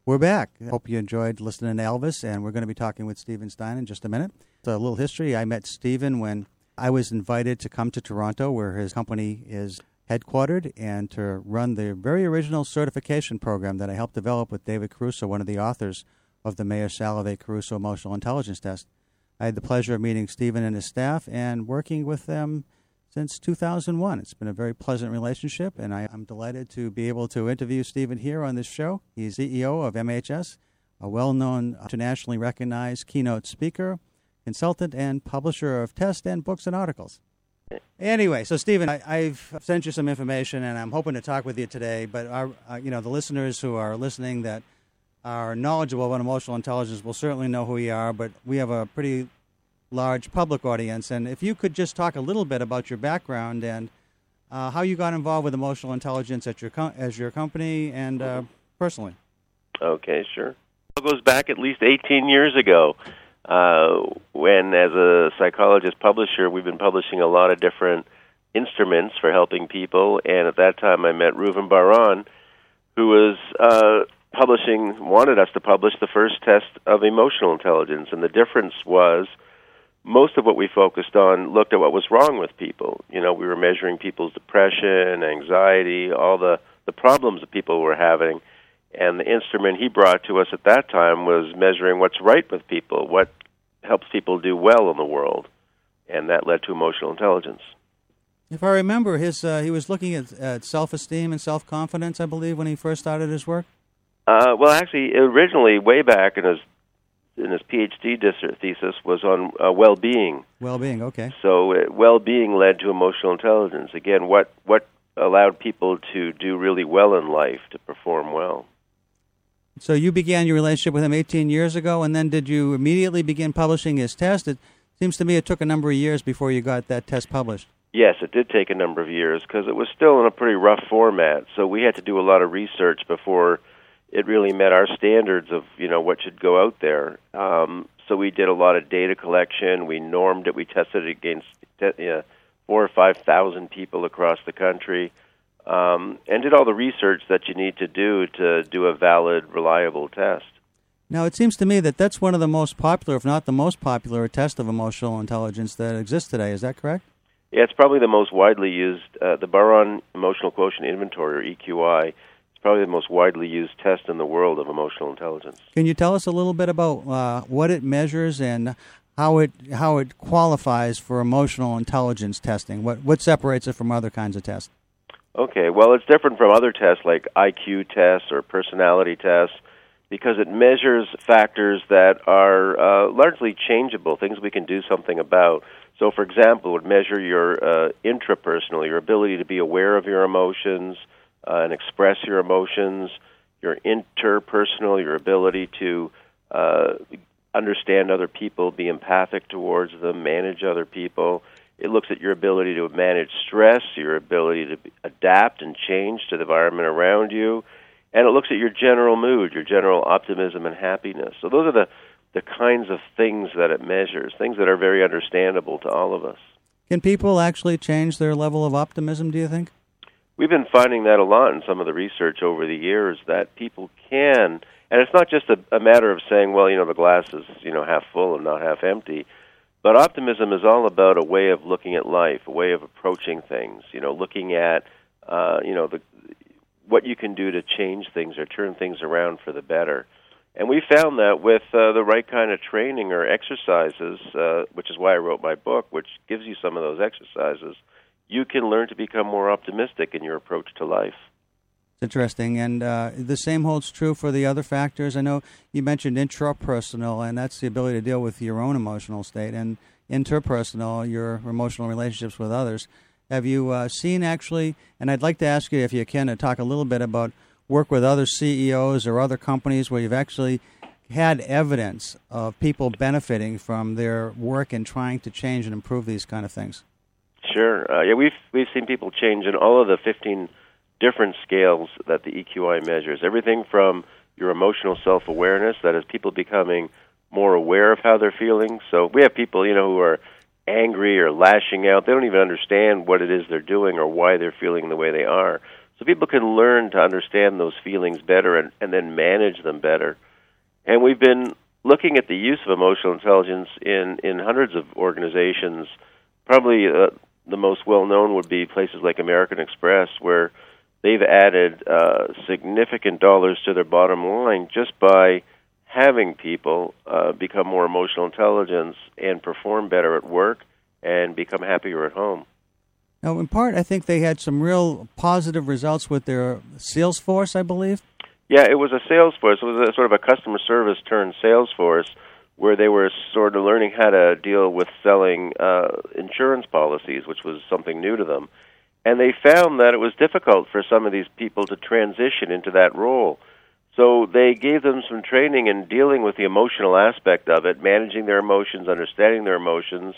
We're back. I hope you enjoyed listening to Elvis, and we're going to be talking with Stephen Stein in just a minute. So a little history. I met Stephen when I was invited to come to Toronto, where his company is headquartered, and to run the very original certification program that I helped develop with David Caruso, one of the authors of the Mayer Salovey Caruso Emotional Intelligence Test. I had the pleasure of meeting Stephen and his staff and working with them since 2001. It's been a very pleasant relationship, and I'm delighted to be able to interview Stephen here on this show. He's CEO of MHS, a well-known, internationally recognized keynote speaker, consultant, and publisher of tests and books and articles. Anyway, so Stephen, I've sent you some information, and I'm hoping to talk with you today, but the listeners who are listening that are knowledgeable about emotional intelligence will certainly know who you are, but we have a pretty large public audience, and if you could just talk a little bit about your background and how you got involved with emotional intelligence at your company and personally. Okay, sure. It goes back at least 18 years ago when, as a psychologist publisher, we've been publishing a lot of different instruments for helping people, and at that time I met Reuven Bar-On, who was wanted us to publish the first test of emotional intelligence, and the difference was most of what we focused on looked at what was wrong with people. We were measuring people's depression, anxiety, all the problems that people were having. And the instrument he brought to us at that time was measuring what's right with people, what helps people do well in the world. And that led to emotional intelligence. If I remember, he was looking at self-esteem and self-confidence, I believe, when he first started his work? Well, actually, originally, way back in his PhD thesis was on well-being. Well-being, okay. So well-being led to emotional intelligence. Again, what allowed people to do really well in life, to perform well. So you began your relationship with him 18 years ago, and then did you immediately begin publishing his test? It seems to me it took a number of years before you got that test published. Yes, it did take a number of years because it was still in a pretty rough format. So we had to do a lot of research before it really met our standards of, what should go out there. So we did a lot of data collection. We normed it. We tested it against 4,000 or 5,000 people across the country, and did all the research that you need to do a valid, reliable test. Now, it seems to me that that's one of the most popular, if not the most popular, test of emotional intelligence that exists today. Is that correct? Yeah, it's probably the most widely used. The Bar-On Emotional Quotient Inventory, or EQI, probably the most widely used test in the world of emotional intelligence. Can you tell us a little bit about what it measures and how it qualifies for emotional intelligence testing? What separates it from other kinds of tests? Okay, well, it's different from other tests like IQ tests or personality tests because it measures factors that are largely changeable, things we can do something about. So, for example, it would measure your intrapersonal, your ability to be aware of your emotions, and express your emotions, your interpersonal, your ability to understand other people, be empathic towards them, manage other people. It looks at your ability to manage stress, your ability to adapt and change to the environment around you, and it looks at your general mood, your general optimism and happiness. So those are the kinds of things that it measures, things that are very understandable to all of us. Can people actually change their level of optimism, do you think? We've been finding that a lot in some of the research over the years, that people can, and it's not just a matter of saying, well, the glass is, half full and not half empty, but optimism is all about a way of looking at life, a way of approaching things, looking at, what you can do to change things or turn things around for the better. And we found that with the right kind of training or exercises, which is why I wrote my book, which gives you some of those exercises, you can learn to become more optimistic in your approach to life. It's interesting. And the same holds true for the other factors. I know you mentioned intrapersonal, and that's the ability to deal with your own emotional state, and interpersonal, your emotional relationships with others. Have you seen actually, and I'd like to ask you if you can to talk a little bit about work with other CEOs or other companies where you've actually had evidence of people benefiting from their work in trying to change and improve these kind of things? Sure. We've seen people change in all of the 15 different scales that the EQI measures. Everything from your emotional self-awareness, that is, people becoming more aware of how they're feeling. So we have people, who are angry or lashing out. They don't even understand what it is they're doing or why they're feeling the way they are. so people can learn to understand those feelings better and then manage them better. And we've been looking at the use of emotional intelligence in hundreds of organizations. Probably the most well-known would be places like American Express, where they've added significant dollars to their bottom line just by having people become more emotional intelligence and perform better at work and become happier at home. Now, in part, I think they had some real positive results with their sales force, I believe. Yeah, it was a sales force. It was a sort of a customer service turned sales force where they were sort of learning how to deal with selling insurance policies, which was something new to them. And they found that it was difficult for some of these people to transition into that role. So they gave them some training in dealing with the emotional aspect of it, managing their emotions, understanding their emotions,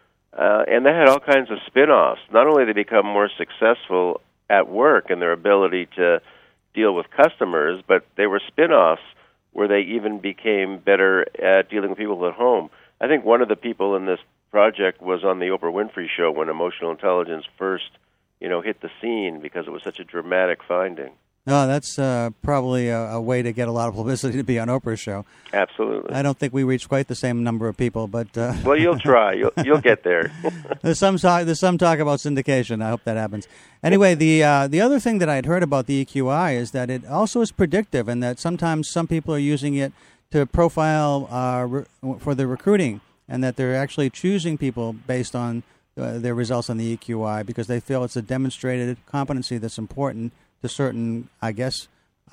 and that had all kinds of spin-offs. Not only did they become more successful at work in their ability to deal with customers, but they were spin-offs where they even became better at dealing with people at home. I think one of the people in this project was on the Oprah Winfrey Show when emotional intelligence first, hit the scene because it was such a dramatic finding. Oh, that's probably a way to get a lot of publicity to be on Oprah's show. Absolutely. I don't think we reach quite the same number of people, but well, you'll try. You'll get there. There's some talk about syndication. I hope that happens. Anyway, the other thing that I had heard about the EQI is that it also is predictive, and that sometimes some people are using it to profile for the recruiting, and that they're actually choosing people based on their results on the EQI because they feel it's a demonstrated competency that's important to certain, I guess,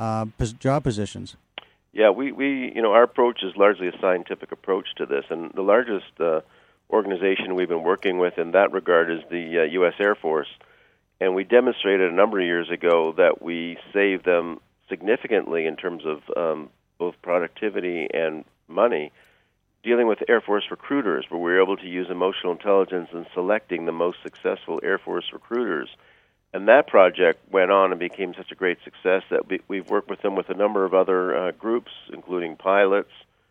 job positions. Yeah, we our approach is largely a scientific approach to this, and the largest organization we've been working with in that regard is the U.S. Air Force, and we demonstrated a number of years ago that we saved them significantly in terms of both productivity and money dealing with Air Force recruiters, where we were able to use emotional intelligence in selecting the most successful Air Force recruiters. And that project went on and became such a great success that we've worked with them with a number of other groups, including pilots,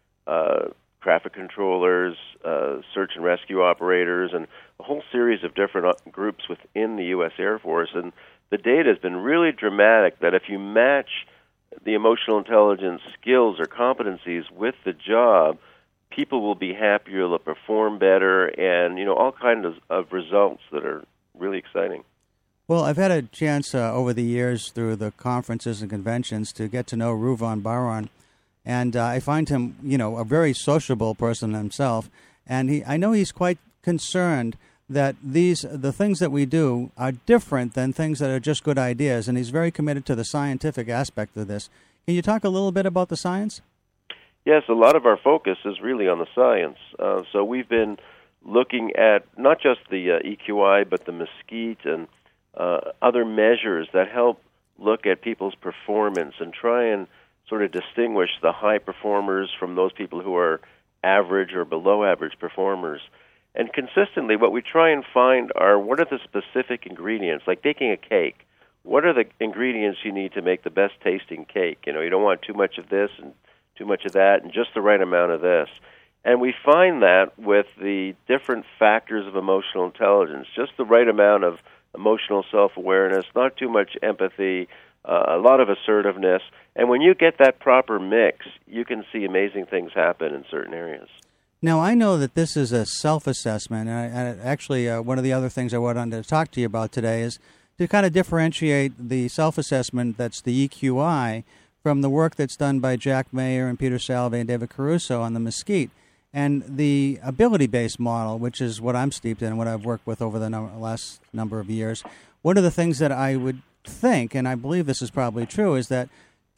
traffic controllers, search and rescue operators, and a whole series of different groups within the U.S. Air Force. And the data has been really dramatic that if you match the emotional intelligence skills or competencies with the job, people will be happier, they'll perform better, and all kinds of results that are really exciting. Well, I've had a chance over the years through the conferences and conventions to get to know Ruvan Baran, and I find him, a very sociable person himself, and I know he's quite concerned that the things that we do are different than things that are just good ideas, and he's very committed to the scientific aspect of this. Can you talk a little bit about the science? Yes, a lot of our focus is really on the science. So we've been looking at not just the EQI, but the Mesquite and other measures that help look at people's performance and try and sort of distinguish the high performers from those people who are average or below average performers. And consistently, what we try and find are what are the specific ingredients, like baking a cake. What are the ingredients you need to make the best tasting cake? You don't want too much of this and too much of that and just the right amount of this. And we find that with the different factors of emotional intelligence, just the right amount of emotional self-awareness, not too much empathy, a lot of assertiveness. And when you get that proper mix, you can see amazing things happen in certain areas. Now, I know that this is a self-assessment, and actually one of the other things I wanted to talk to you about today is to kind of differentiate the self-assessment that's the EQI from the work that's done by Jack Mayer and Peter Salve and David Caruso on the Mesquite, and the ability-based model, which is what I'm steeped in and what I've worked with over the last number of years. One of the things that I would think, and I believe this is probably true, is that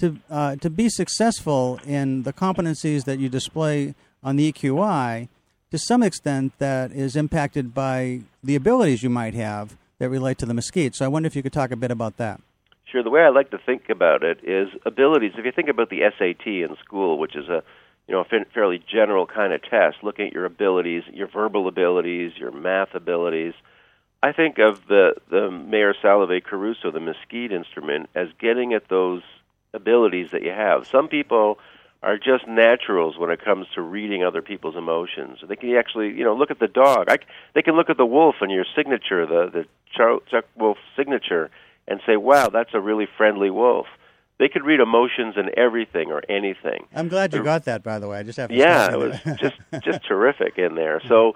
to be successful in the competencies that you display on the EQI, to some extent that is impacted by the abilities you might have that relate to the Mesquite. So I wonder if you could talk a bit about that. Sure. The way I like to think about it is abilities. If you think about the SAT in school, which is a fairly general kind of test, looking at your abilities, your verbal abilities, your math abilities, I think of the Mayer Salve Caruso, the Mesquite instrument, as getting at those abilities that you have. Some people are just naturals when it comes to reading other people's emotions. They can actually, look at the dog. They can look at the wolf and your signature, the Chuck Wolf signature, and say, wow, that's a really friendly wolf. They could read emotions in everything or anything. I'm glad you got that, by the way. I just have to Yeah, say it was that. just terrific in there. So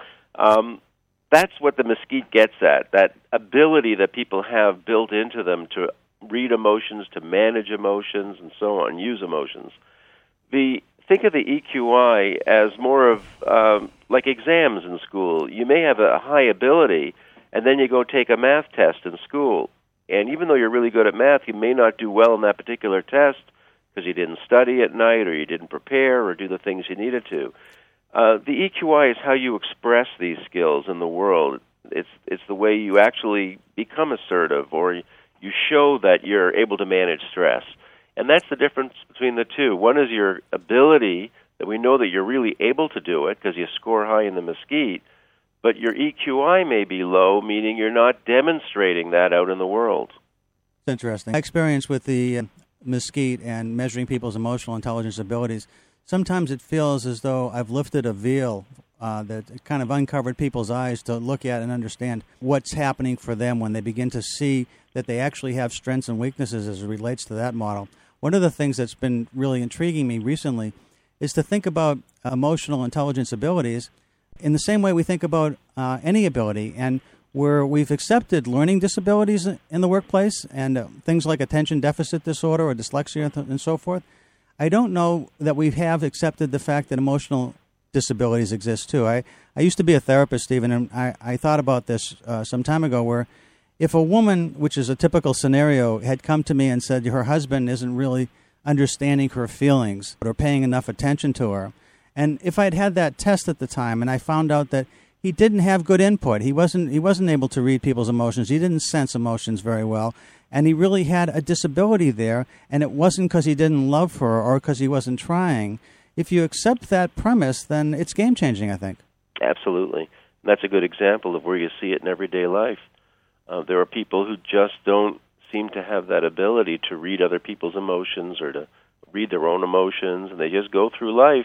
that's what the mesquite gets at, that ability that people have built into them to read emotions, to manage emotions, and so on, use emotions. Think of the EQI as more of like exams in school. You may have a high ability, and then you go take a math test in school. And even though you're really good at math, you may not do well in that particular test because you didn't study at night or you didn't prepare or do the things you needed to. The EQI is how you express these skills in the world. It's the way you actually become assertive, or you show that you're able to manage stress. And that's the difference between the two. One is your ability, that we know that you're really able to do it because you score high in the mesquite, but your EQI may be low, meaning you're not demonstrating that out in the world. It's interesting. My experience with the mesquite and measuring people's emotional intelligence abilities, sometimes it feels as though I've lifted a veil that kind of uncovered people's eyes to look at and understand what's happening for them when they begin to see that they actually have strengths and weaknesses as it relates to that model. One of the things that's been really intriguing me recently is to think about emotional intelligence abilities in the same way we think about any ability, and where we've accepted learning disabilities in the workplace and things like attention deficit disorder or dyslexia and so forth. I don't know that we have accepted the fact that emotional disabilities exist too. I used to be a therapist, Stephen, and I thought about this some time ago, where if a woman, which is a typical scenario, had come to me and said her husband isn't really understanding her feelings or paying enough attention to her, and if I'd had that test at the time and I found out that he didn't have good input, he wasn't able to read people's emotions, he didn't sense emotions very well, and he really had a disability there, and it wasn't because he didn't love her or because he wasn't trying. If you accept that premise, then it's game-changing, I think. Absolutely. That's a good example of where you see it in everyday life. There are people who just don't seem to have that ability to read other people's emotions or to read their own emotions, and they just go through life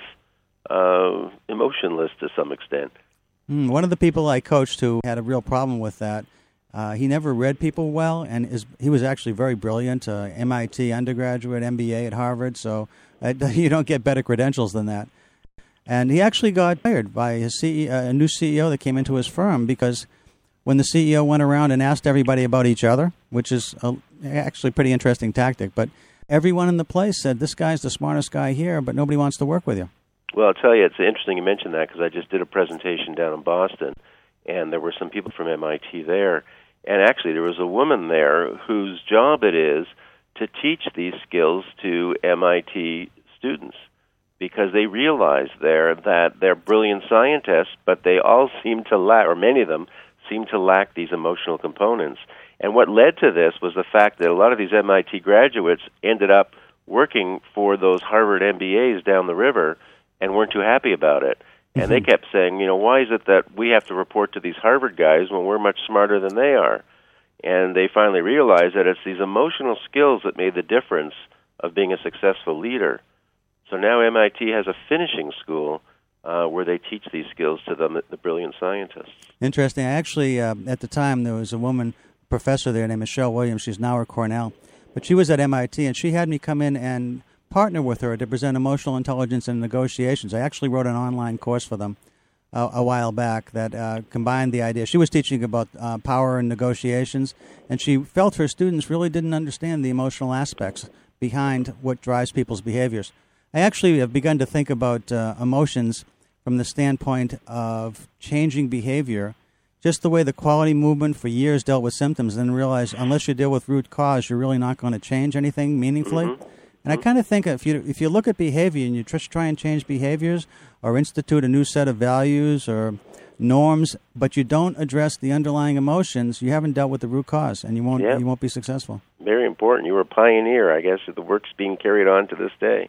emotionless to some extent. One of the people I coached who had a real problem with that, he never read people well, and he was actually very brilliant, MIT undergraduate, MBA at Harvard, so you don't get better credentials than that. And he actually got fired by his a new CEO that came into his firm because when the CEO went around and asked everybody about each other, which is actually a pretty interesting tactic, but everyone in the place said, this guy's the smartest guy here, but nobody wants to work with you. Well, I'll tell you, it's interesting you mentioned that because I just did a presentation down in Boston, and there were some people from MIT there. And actually, there was a woman there whose job it is to teach these skills to MIT students because they realized there that they're brilliant scientists, but they all seem to lack, or many of them, seem to lack these emotional components. And what led to this was the fact that a lot of these MIT graduates ended up working for those Harvard MBAs down the river and weren't too happy about it. And they kept saying, why is it that we have to report to these Harvard guys when we're much smarter than they are? And they finally realized that it's these emotional skills that made the difference of being a successful leader. So now MIT has a finishing school where they teach these skills to the brilliant scientists. Interesting. I actually, at the time, there was a woman professor there named Michelle Williams. She's now at Cornell. But she was at MIT, and she had me come in and partner with her to present emotional intelligence in negotiations. I actually wrote an online course for them a while back that combined the idea. She was teaching about power and negotiations, and she felt her students really didn't understand the emotional aspects behind what drives people's behaviors. I actually have begun to think about emotions from the standpoint of changing behavior, just the way the quality movement for years dealt with symptoms, and then realized unless you deal with root cause, you're really not going to change anything meaningfully. Mm-hmm. And I kind of think if you look at behavior and you just try and change behaviors or institute a new set of values or norms, but you don't address the underlying emotions, you haven't dealt with the root cause, and you won't be successful. Very important. You were a pioneer, I guess, of the work's being carried on to this day.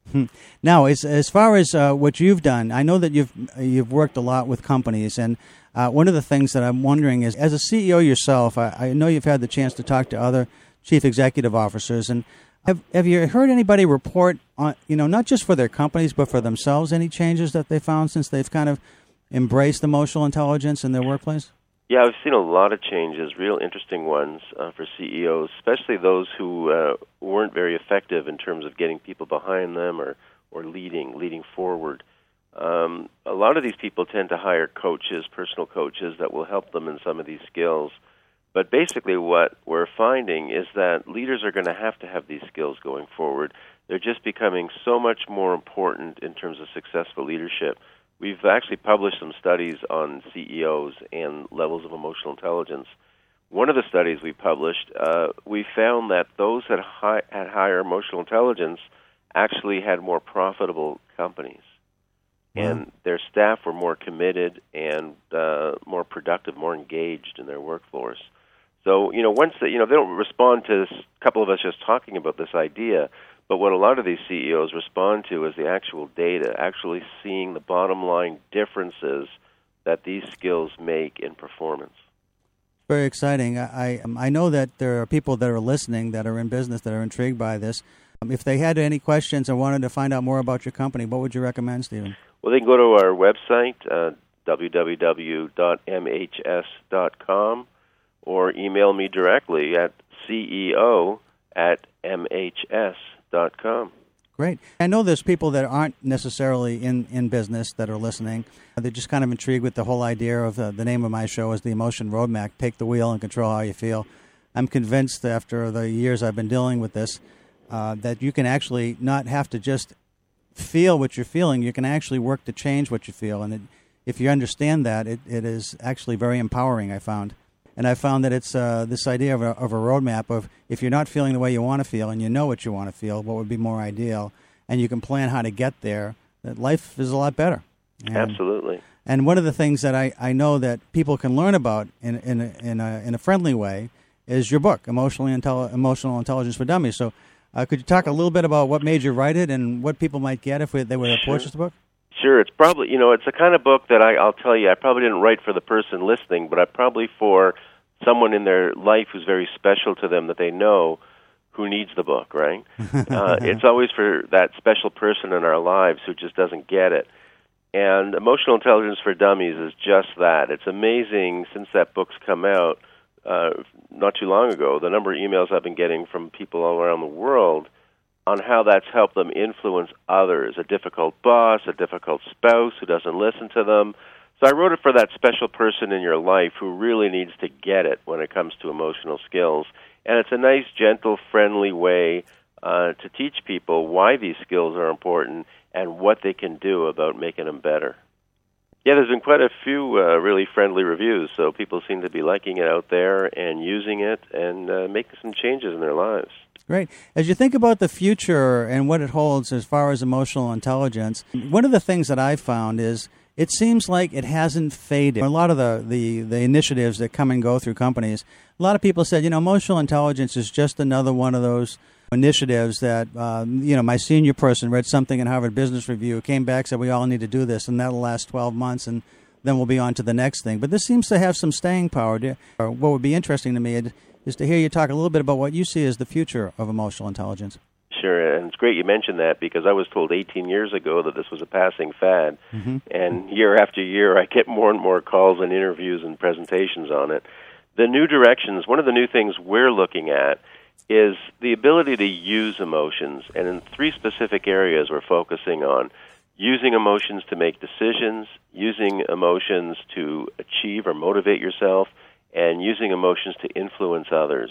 Now, as far as what you've done, I know that you've worked a lot with companies, and one of the things that I'm wondering is, as a CEO yourself, I know you've had the chance to talk to other chief executive officers, and have you heard anybody report on, not just for their companies, but for themselves, any changes that they found since they've kind of embraced emotional intelligence in their workplace? Yeah, I've seen a lot of changes, real interesting ones for CEOs, especially those who weren't very effective in terms of getting people behind them or leading forward. A lot of these people tend to hire coaches, personal coaches, that will help them in some of these skills. But basically what we're finding is that leaders are going to have these skills going forward. They're just becoming so much more important in terms of successful leadership. We've actually published some studies on CEOs and levels of emotional intelligence. One of the studies we published, we found that those that had higher emotional intelligence actually had more profitable companies. And their staff were more committed and more productive, more engaged in their workforce. So, once they don't respond to a couple of us just talking about this idea, but what a lot of these CEOs respond to is the actual data, actually seeing the bottom line differences that these skills make in performance. Very exciting. I know that there are people that are listening that are in business that are intrigued by this. If they had any questions or wanted to find out more about your company, what would you recommend, Stephen? Well, they can go to our website, www.mhs.com, or email me directly at ceo@mhs.com. Great. I know there's people that aren't necessarily in business that are listening. They're just kind of intrigued with the whole idea of the name of my show is The Emotion Roadmap, Take the Wheel and Control How You Feel. I'm convinced after the years I've been dealing with this that you can actually not have to just feel what you're feeling. You can actually work to change what you feel. And if you understand that, it is actually very empowering, I found. And I found that it's this idea of a roadmap of if you're not feeling the way you want to feel and you know what you want to feel, what would be more ideal, and you can plan how to get there, that life is a lot better. And, absolutely. And one of the things that I know that people can learn about in a friendly way is your book, Emotional Intelligence for Dummies. So could you talk a little bit about what made you write it and what people might get if they were to purchase the book? Sure. It's probably, it's the kind of book that I'll tell you, I probably didn't write for the person listening, but I probably for someone in their life who's very special to them that they know who needs the book, right? It's always for that special person in our lives who just doesn't get it. And Emotional Intelligence for Dummies is just that. It's amazing since that book's come out not too long ago, the number of emails I've been getting from people all around the world on how that's helped them influence others, a difficult boss, a difficult spouse who doesn't listen to them. So I wrote it for that special person in your life who really needs to get it when it comes to emotional skills. And it's a nice, gentle, friendly way to teach people why these skills are important and what they can do about making them better. Yeah, there's been quite a few really friendly reviews, so people seem to be liking it out there and using it and making some changes in their lives. Great. As you think about the future and what it holds as far as emotional intelligence, one of the things that I've found is it seems like it hasn't faded. A lot of the initiatives that come and go through companies, a lot of people said, emotional intelligence is just another one of those initiatives that, my senior person read something in Harvard Business Review, came back, said we all need to do this, and that'll last 12 months, and then we'll be on to the next thing. But this seems to have some staying power. What would be interesting to me is to hear you talk a little bit about what you see as the future of emotional intelligence. Sure, and it's great you mentioned that because I was told 18 years ago that this was a passing fad, and year after year I get more and more calls and interviews and presentations on it. The new directions, one of the new things we're looking at is the ability to use emotions, and in three specific areas we're focusing on. Using emotions to make decisions, using emotions to achieve or motivate yourself, and using emotions to influence others.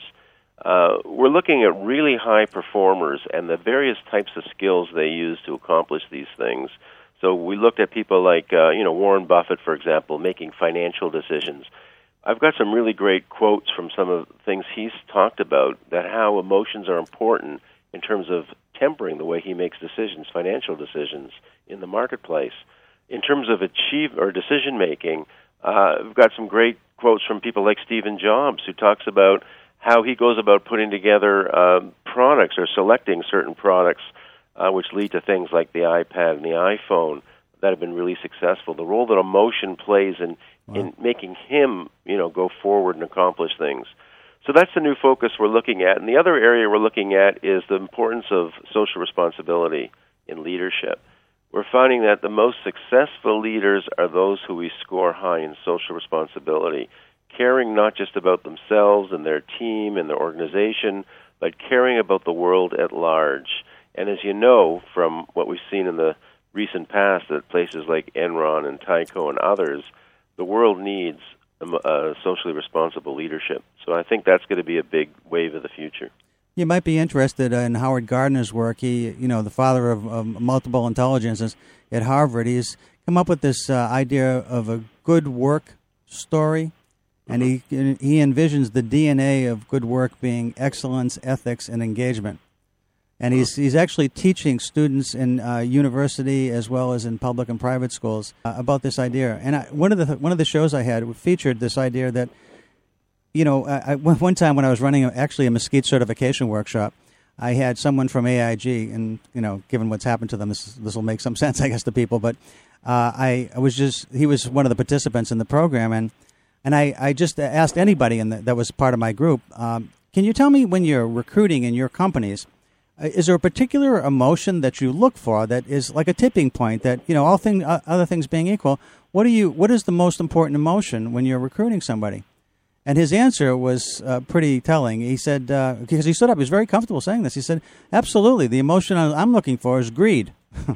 We're looking at really high performers and the various types of skills they use to accomplish these things. So we looked at people like, Warren Buffett, for example, making financial decisions. I've got some really great quotes from some of the things he's talked about, that how emotions are important in terms of tempering the way he makes decisions, financial decisions in the marketplace. In terms of decision-making, we've got some great quotes from people like Stephen Jobs, who talks about how he goes about putting together products or selecting certain products which lead to things like the iPad and the iPhone that have been really successful. The role that emotion plays in making him, go forward and accomplish things. So that's the new focus we're looking at. And the other area we're looking at is the importance of social responsibility in leadership. We're finding that the most successful leaders are those who we score high in social responsibility. caring not just about themselves and their team and their organization, but caring about the world at large. And as you know from what we've seen in the recent past at places like Enron and Tyco and others, the world needs socially responsible leadership. So I think that's going to be a big wave of the future. You might be interested in Howard Gardner's work. He, the father of multiple intelligences at Harvard. He's come up with this idea of a good work story, and he envisions the DNA of good work being excellence, ethics, and engagement. And he's actually teaching students in university as well as in public and private schools about this idea. And one of the shows I had featured this idea that, one time when I was running actually a Mesquite certification workshop, I had someone from AIG, and given what's happened to them, this will make some sense, I guess, to people. But he was one of the participants in the program, and I just asked anybody that was part of my group, can you tell me when you're recruiting in your companies, is there a particular emotion that you look for that is like a tipping point that, other things being equal, what is the most important emotion when you're recruiting somebody? And his answer was pretty telling. He said, because he stood up, he was very comfortable saying this. He said, absolutely, the emotion I'm looking for is greed.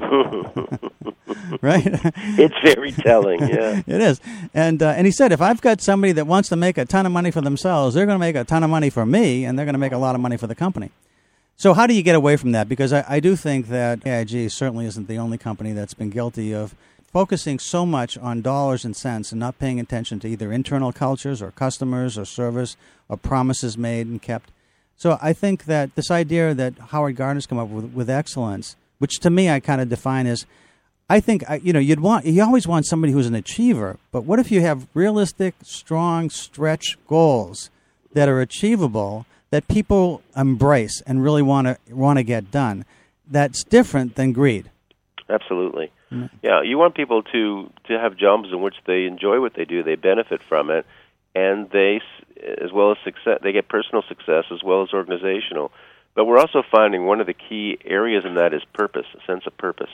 Right? It's very telling, yeah. It is. And he said, if I've got somebody that wants to make a ton of money for themselves, they're going to make a ton of money for me, and they're going to make a lot of money for the company. So how do you get away from that? Because I do think that AIG certainly isn't the only company that's been guilty of focusing so much on dollars and cents and not paying attention to either internal cultures or customers or service or promises made and kept. So I think that this idea that Howard Gardner's come up with excellence, which to me I kind of define as, I think, you always want somebody who's an achiever, but what if you have realistic, strong, stretch goals that are achievable that people embrace and really want to get done? That's different than greed. Absolutely. Mm-hmm. Yeah, you want people to have jobs in which they enjoy what they do, they benefit from it, and they, as well as success, they get personal success as well as organizational. But we're also finding one of the key areas in that is purpose, a sense of purpose.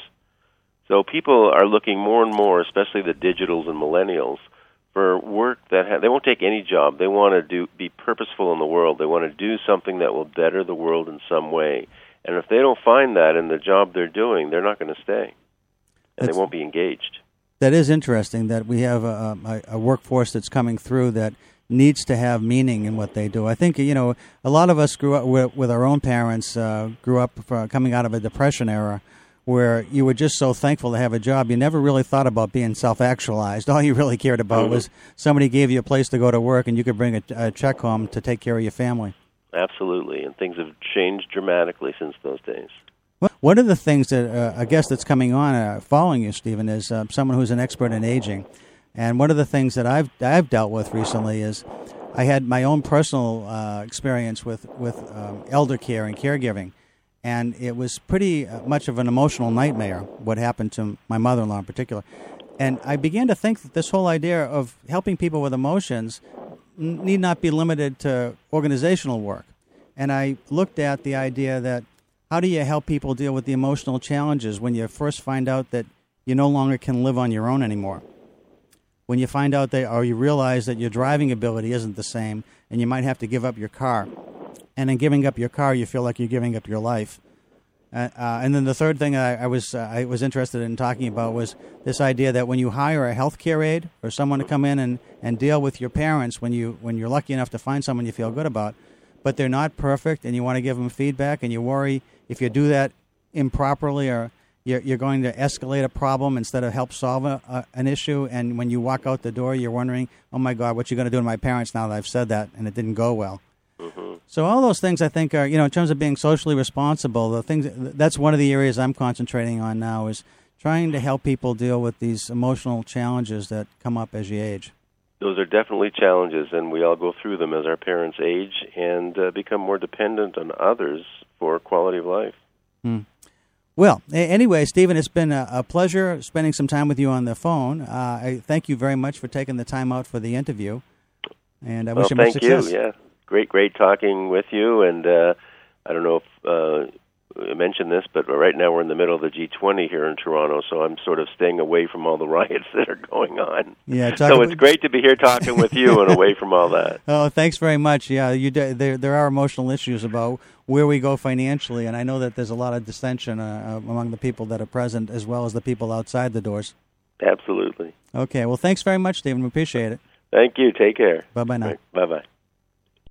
So people are looking more and more, especially the digitals and millennials, for work that they won't take any job. They want to be purposeful in the world. They want to do something that will better the world in some way. And if they don't find that in the job they're doing, they're not going to stay, and they won't be engaged. That is interesting that we have a workforce that's coming through that needs to have meaning in what they do. I think, a lot of us grew up with our own parents, grew up coming out of a Depression era, where you were just so thankful to have a job. You never really thought about being self-actualized. All you really cared about was somebody gave you a place to go to work and you could bring a check home to take care of your family. Absolutely, and things have changed dramatically since those days. One of the things that a guest that's coming on following you, Stephen, is someone who's an expert in aging. And one of the things that I've dealt with recently is I had my own personal experience with elder care and caregiving. And it was pretty much of an emotional nightmare, what happened to my mother-in-law in particular. And I began to think that this whole idea of helping people with emotions need not be limited to organizational work. And I looked at the idea that how do you help people deal with the emotional challenges when you first find out that you no longer can live on your own anymore? When you find out that, or you realize that your driving ability isn't the same and you might have to give up your car. And in giving up your car, you feel like you're giving up your life. And then the third thing I was interested in talking about was this idea that when you hire a healthcare aide or someone to come in and deal with your parents, when you're lucky enough to find someone you feel good about, but they're not perfect and you want to give them feedback and you worry if you do that improperly or you're going to escalate a problem instead of help solve an issue. And when you walk out the door, you're wondering, oh my God, what you going to do to my parents now that I've said that and it didn't go well. So all those things I think are, in terms of being socially responsible, the things that's one of the areas I'm concentrating on now is trying to help people deal with these emotional challenges that come up as you age. Those are definitely challenges, and we all go through them as our parents age and become more dependent on others for quality of life. Well, anyway, Stephen, it's been a pleasure spending some time with you on the phone. I thank you very much for taking the time out for the interview, and I wish you much success. Thank you, yeah. Great talking with you, and I don't know if mention this, but right now we're in the middle of the G20 here in Toronto, so I'm sort of staying away from all the riots that are going on. Yeah, so it's great to be here talking with you and away from all that. Oh, thanks very much. Yeah, there are emotional issues about where we go financially, and I know that there's a lot of dissension among the people that are present as well as the people outside the doors. Absolutely. Okay, well, thanks very much, Stephen. We appreciate it. Thank you. Take care. Bye-bye now. Right. Bye-bye.